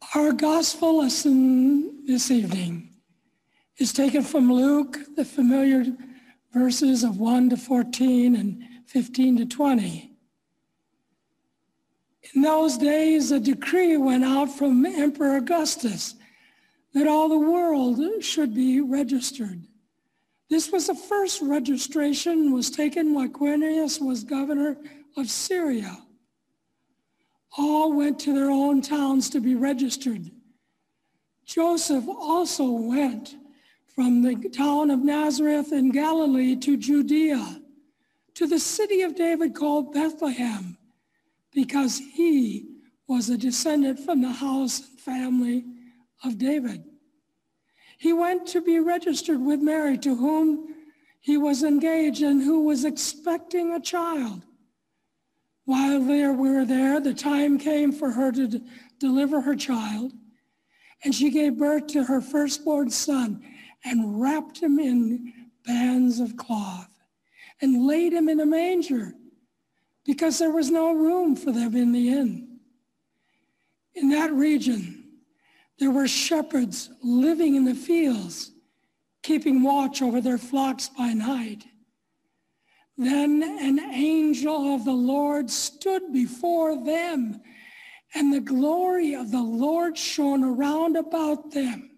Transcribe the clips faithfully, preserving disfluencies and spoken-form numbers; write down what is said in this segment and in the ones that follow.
Our gospel lesson this evening is taken from Luke, the familiar verses of one to fourteen and fifteen to twenty. In those days, a decree went out from Emperor Augustus that all the world should be registered. This was the first registration was taken while Quirinius was governor of Syria. All went to their own towns to be registered. Joseph also went from the town of Nazareth in Galilee to Judea, to the city of David called Bethlehem, because he was a descendant from the house and family of David. He went to be registered with Mary, to whom he was engaged and who was expecting a child. While they were there, the time came for her to d- deliver her child, and she gave birth to her firstborn son and wrapped him in bands of cloth and laid him in a manger because there was no room for them in the inn. In that region, there were shepherds living in the fields, keeping watch over their flocks by night. Then an angel of the Lord stood before them, and the glory of the Lord shone around about them.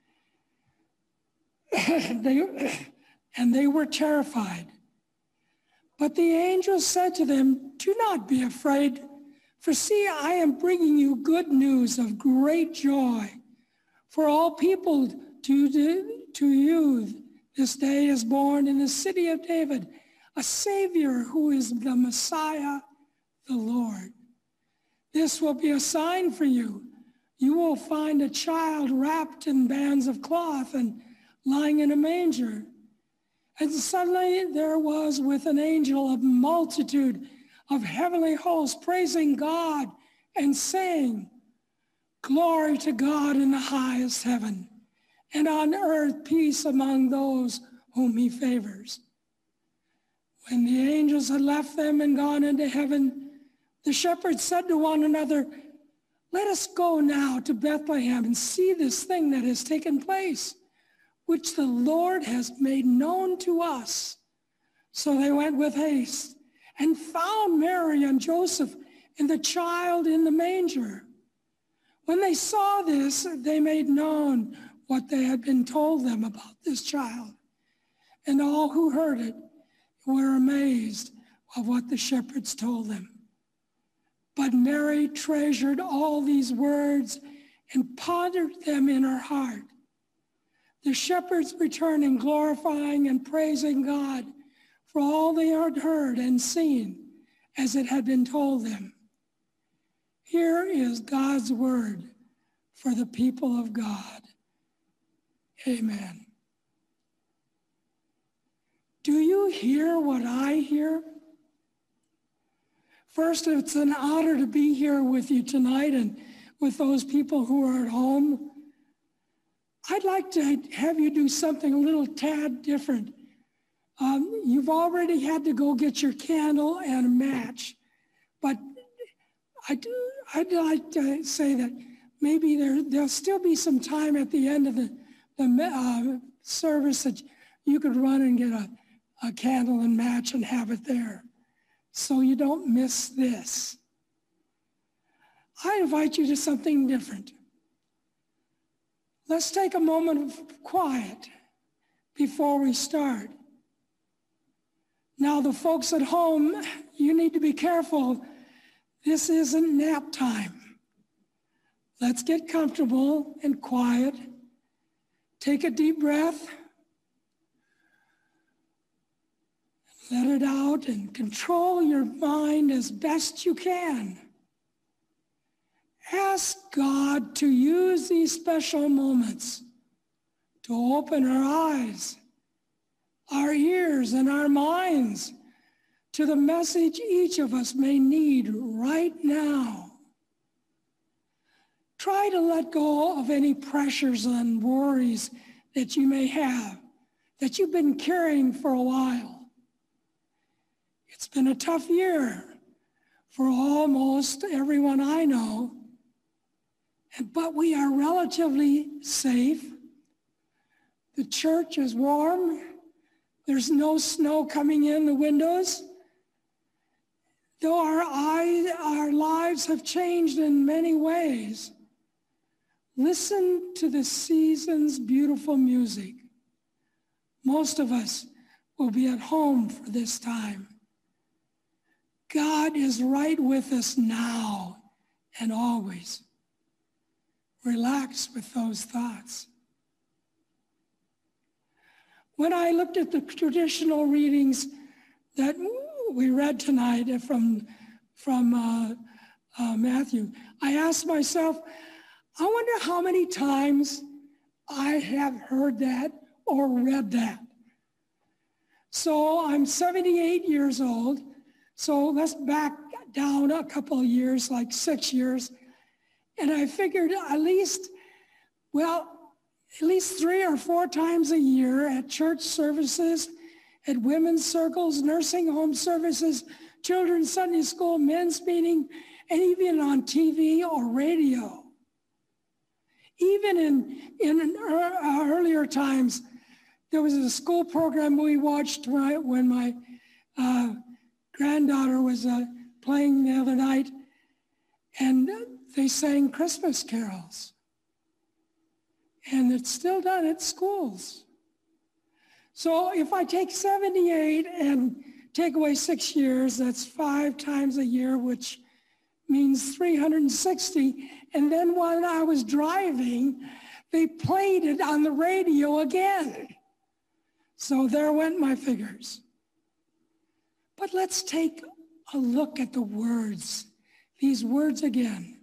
they, and they were terrified. But the angel said to them, "Do not be afraid, for see, I am bringing you good news of great joy. For all people to, to you this day is born in the city of David a Savior who is the Messiah, the Lord. This will be a sign for you. You will find a child wrapped in bands of cloth and lying in a manger." And suddenly there was with an angel a multitude of heavenly hosts praising God and saying, "Glory to God in the highest heaven, and on earth peace among those whom he favors." When the angels had left them and gone into heaven, the shepherds said to one another, "Let us go now to Bethlehem and see this thing that has taken place, which the Lord has made known to us." So they went with haste and found Mary and Joseph and the child in the manger. When they saw this, they made known what they had been told them about this child. And all who heard it were amazed of what the shepherds told them. But Mary treasured all these words and pondered them in her heart. The shepherds returning, glorifying and praising God for all they had heard and seen as it had been told them. Here is God's word for the people of God. Amen. Do you hear what I hear? First, it's an honor to be here with you tonight and with those people who are at home. I'd like to have you do something a little tad different. Um, you've already had to go get your candle and a match, but I do, I'd like to say that maybe there, there'll still be some time at the end of the, the uh, service that you could run and get a, a candle and match and have it there, so you don't miss this. I invite you to something different. Let's take a moment of quiet before we start. Now, the folks at home, you need to be careful. This isn't nap time. Let's get comfortable and quiet. Take a deep breath. Let it out and control your mind as best you can. Ask God to use these special moments to open our eyes, our ears, and our minds to the message each of us may need right now. Try to let go of any pressures and worries that you may have, that you've been carrying for a while. It's been a tough year for almost everyone I know, and, but we are relatively safe. The church is warm. There's no snow coming in the windows. Though our, eyes, our lives have changed in many ways, listen to the season's beautiful music. Most of us will be at home for this time. God is right with us now and always. Relax with those thoughts. When I looked at the traditional readings that we read tonight from, from uh, uh, Matthew, I asked myself, I wonder how many times I have heard that or read that. So I'm seventy-eight years old. So let's back down a couple of years, like six years. And I figured at least, well, at least three or four times a year at church services, at women's circles, nursing home services, children's Sunday school, men's meeting, and even on T V or radio. Even in, in earlier times, there was a school program we watched when my uh, granddaughter was uh, playing the other night, and they sang Christmas carols. And it's still done at schools. So if I take seventy-eight and take away six years, that's five times a year, which means three hundred sixty. And then when I was driving, they played it on the radio again. So there went my figures. But let's take a look at the words, these words again.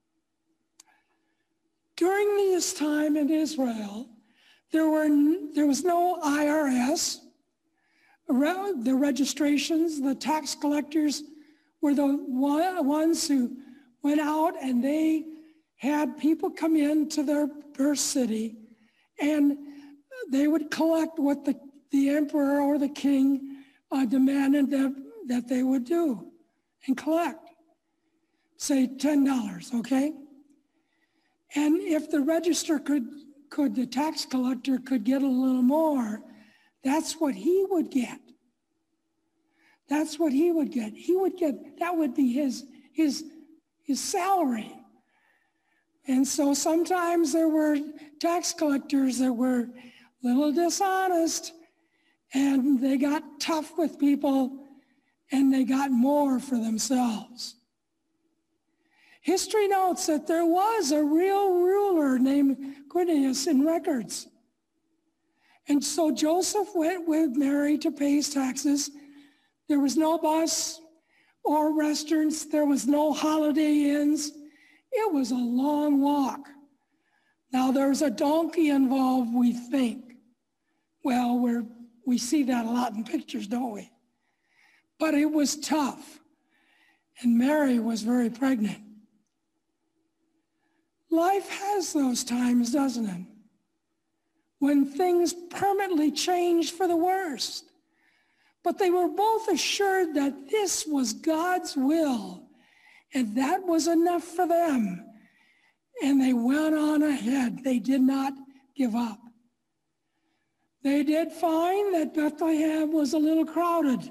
During this time in Israel, there were there was no I R S. The registrations, the tax collectors were the ones who went out and they had people come into their birth city and they would collect what the, the emperor or the king uh, demanded that, that they would do and collect. Say ten dollars, okay? And if the register could, could, the tax collector could get a little more, that's what he would get. That's what he would get. He would get, that would be his, his, his salary. And so sometimes there were tax collectors that were a little dishonest and they got tough with people and they got more for themselves. History notes that there was a real ruler named Quirinius in records. And so Joseph went with Mary to pay his taxes. There was no bus or restaurants. There was no Holiday Inns. It was a long walk. Now there's a donkey involved, we think. Well, we're, we see that a lot in pictures, don't we? But it was tough. And Mary was very pregnant. Life has those times, doesn't it? When things permanently change for the worst. But they were both assured that this was God's will, and that was enough for them. And they went on ahead. They did not give up. They did find that Bethlehem was a little crowded.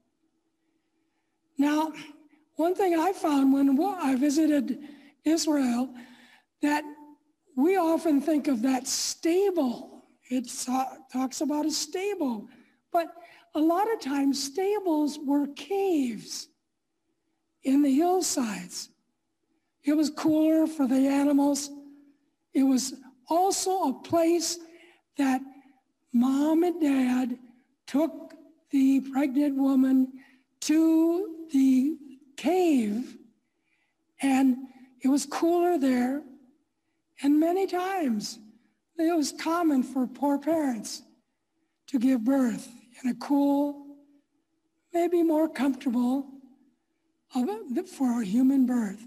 Now, one thing I found when I visited Israel, that we often think of that stable. It talks about a stable, but a lot of times stables were caves in the hillsides. It was cooler for the animals. It was also a place that mom and dad took the pregnant woman to the cave, and it was cooler there. And many times it was common for poor parents to give birth in a cool, maybe more comfortable for a human birth.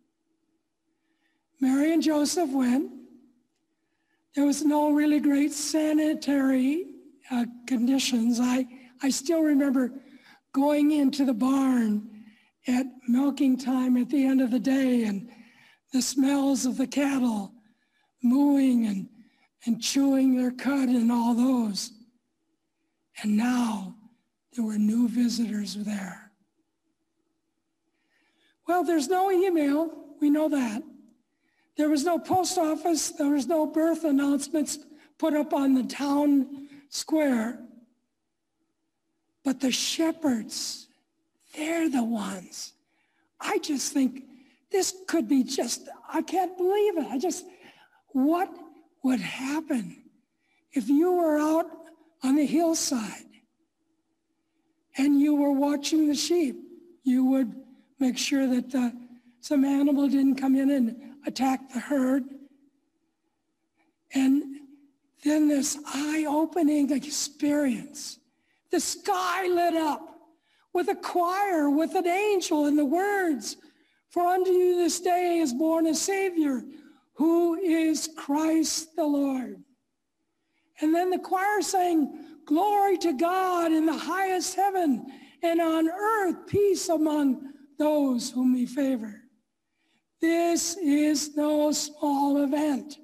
Mary and Joseph went. There was no really great sanitary uh, conditions. I, I still remember going into the barn at milking time at the end of the day, and the smells of the cattle mooing and, and chewing their cud and all those. And now there were new visitors there. Well, there's no email, we know that. There was no post office, there was no birth announcements put up on the town square. But the shepherds, they're the ones. I just think this could be just, I can't believe it. I just, what would happen if you were out on the hillside and you were watching the sheep? You would make sure that uh, some animal didn't come in and attack the herd. And then this eye-opening experience. The sky lit up with a choir, with an angel, and the words, "For unto you this day is born a Savior, who is Christ the Lord." And then the choir sang, "Glory to God in the highest heaven, and on earth peace among those whom he favored." This is no small event.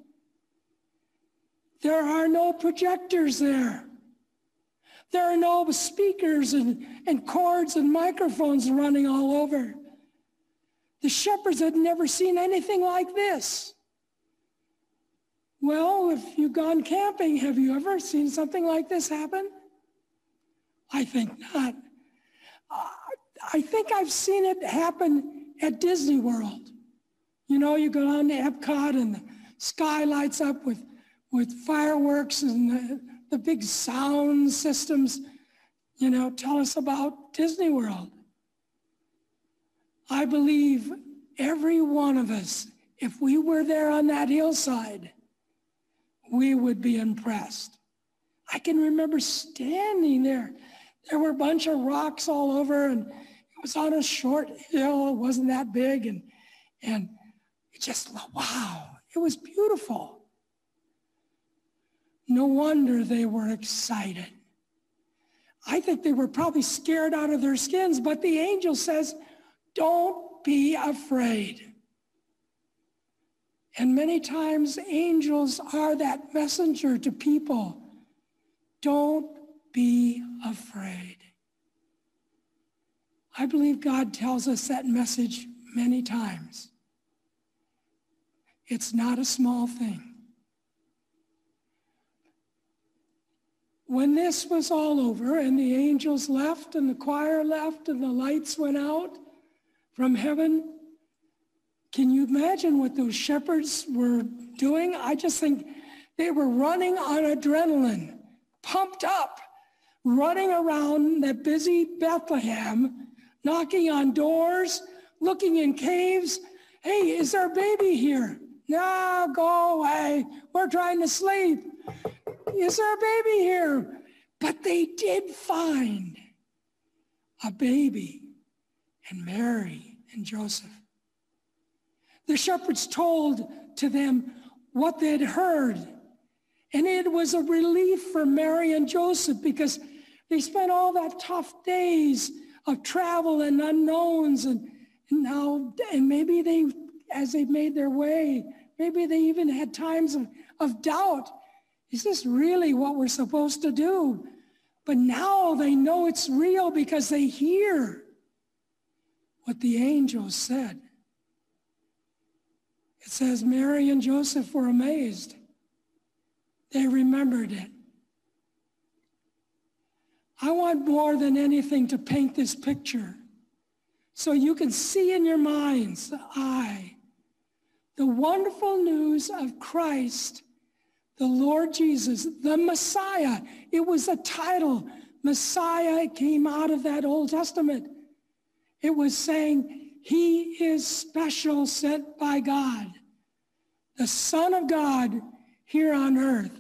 There are no projectors there. There are no speakers and, and cords and microphones running all over. The shepherds had never seen anything like this. Well, if you've gone camping, have you ever seen something like this happen? I think not. Uh, I think I've seen it happen at Disney World. You know, you go down to Epcot and the sky lights up with, with fireworks and the, the big sound systems. You know, tell us about Disney World. I believe every one of us, if we were there on that hillside, we would be impressed. I can remember standing there. There were a bunch of rocks all over, and it was on a short hill. It wasn't that big, and, and it just, wow, it was beautiful. No wonder they were excited. I think they were probably scared out of their skins, but the angel says, "Don't be afraid." And many times angels are that messenger to people. Don't be afraid. I believe God tells us that message many times. It's not a small thing. When this was all over and the angels left and the choir left and the lights went out from heaven, can you imagine what those shepherds were doing? I just think they were running on adrenaline, pumped up, running around that busy Bethlehem, knocking on doors, looking in caves. "Hey, is there a baby here?" "No, go away. We're trying to sleep." "Is there a baby here?" But they did find a baby, and Mary and Joseph. The shepherds told to them what they'd heard. And it was a relief for Mary and Joseph because they spent all that tough days of travel and unknowns. And, and now, and maybe they, as they made their way, maybe they even had times of, of doubt. Is this really what we're supposed to do? But now they know it's real because they hear what the angels said. It says Mary and Joseph were amazed. They remembered it. I want more than anything to paint this picture so you can see in your mind's eye the wonderful news of Christ, the Lord Jesus, the Messiah. It was a title. Messiah came out of that Old Testament. It was saying, he is special, sent by God, the Son of God here on earth.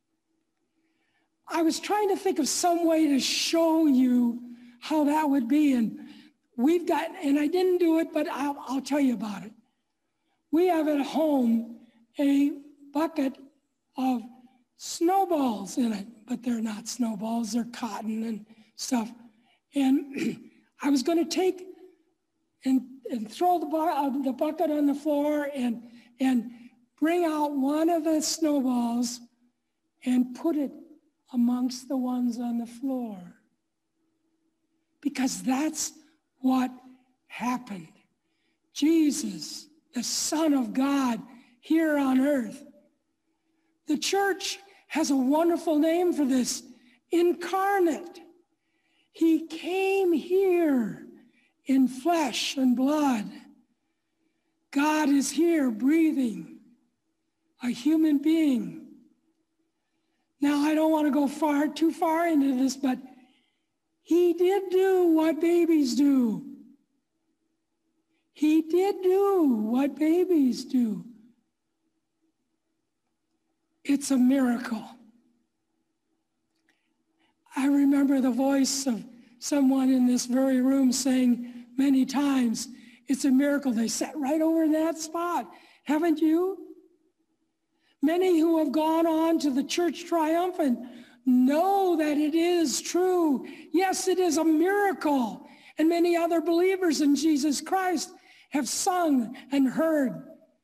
I was trying to think of some way to show you how that would be. And we've got, and I didn't do it, but I'll, I'll tell you about it. We have at home a bucket of snowballs in it, but they're not snowballs, they're cotton and stuff. And I was going to take and and throw the, bu- uh, the bucket on the floor and, and bring out one of the snowballs and put it amongst the ones on the floor. Because that's what happened. Jesus, the Son of God, here on earth. The church has a wonderful name for this, incarnate. He came here in flesh and blood. God is here breathing, a human being. Now, I don't want to go far, too far into this, but he did do what babies do. He did do what babies do. It's a miracle. I remember the voice of someone in this very room saying many times, it's a miracle. They sat right over in that spot. Haven't you? Many who have gone on to the church triumphant know that it is true. Yes, it is a miracle. And many other believers in Jesus Christ have sung and heard.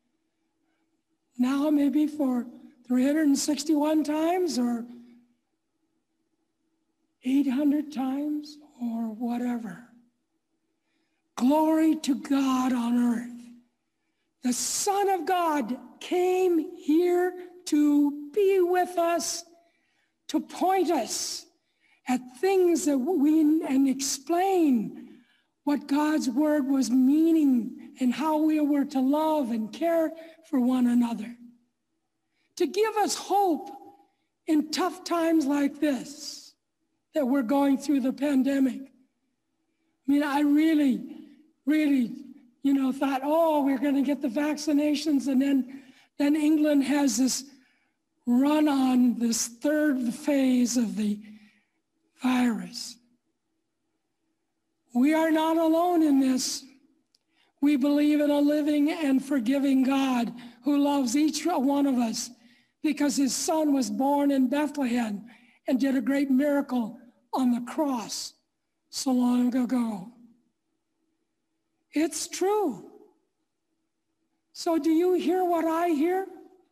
Now maybe for three hundred sixty-one times or eight hundred times or whatever. Glory to God on earth. The Son of God came here to be with us, to point us at things that we, and explain what God's word was meaning and how we were to love and care for one another. To give us hope in tough times like this, that we're going through the pandemic. I mean, I really, really, you know, thought, oh, we're going to get the vaccinations, and then, then England has this run on this third phase of the virus. We are not alone in this. We believe in a living and forgiving God who loves each one of us because his son was born in Bethlehem and did a great miracle on the cross so long ago. It's true. So do you hear what I hear?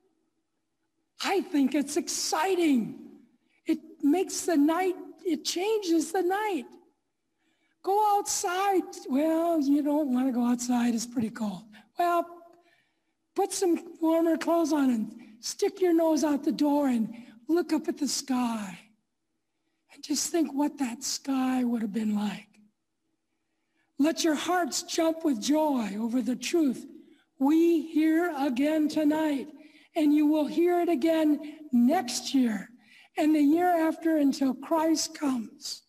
I think it's exciting. It makes the night, it changes the night. Go outside. Well, you don't want to go outside. It's pretty cold. Well, put some warmer clothes on and stick your nose out the door and look up at the sky. And just think what that sky would have been like. Let your hearts jump with joy over the truth we hear again tonight, and you will hear it again next year and the year after until Christ comes.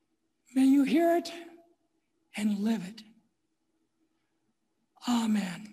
May you hear it and live it. Amen.